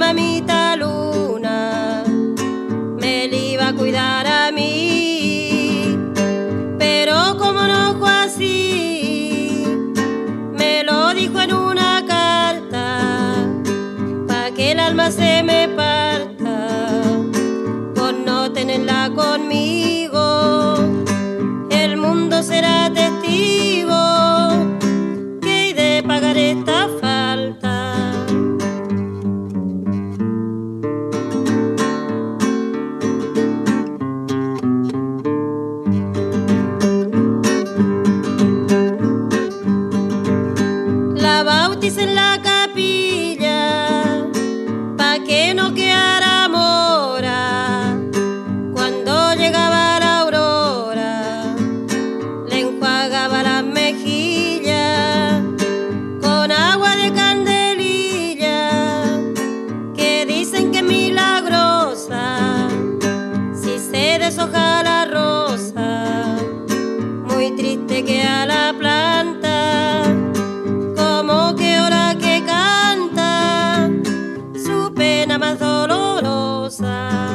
mamita luna me la iba a cuidar a mí, pero como no fue así, me lo dijo en una carta, pa' que el alma se me parta, por no tenerla conmigo. El mundo será testigo que he de pagar esta falta. La bauticé en la capilla pa' que no quedara mora. Cuando llegaba la aurora le enjuagaba las mejillas con agua de candelilla, que dicen que es milagrosa si se deshoja la rosa. Muy triste queda la planta, como que ahora que canta su pena más dolorosa.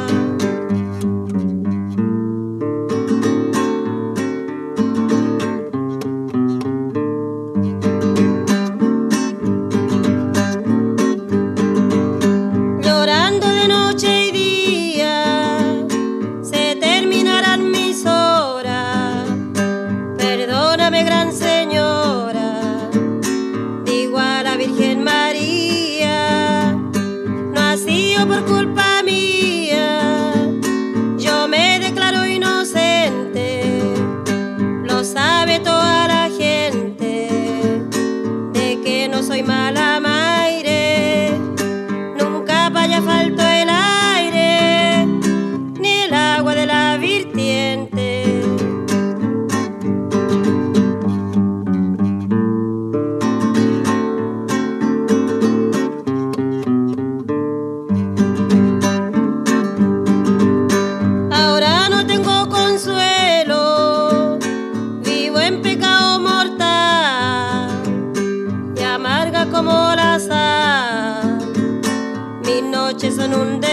Llorando de noche y día se terminarán mis horas. Perdóname, gran señora, digo a la Virgen María, no ha sido por culpa mía, yo me declaro inocente, lo sabe toda la gente, de que no soy mala maire, nunca vaya falto el aire, ni el agua de la vertiente. Ahora no tengo consuelo, vivo en pecado mortal y amarga como la sal. Mis noches son un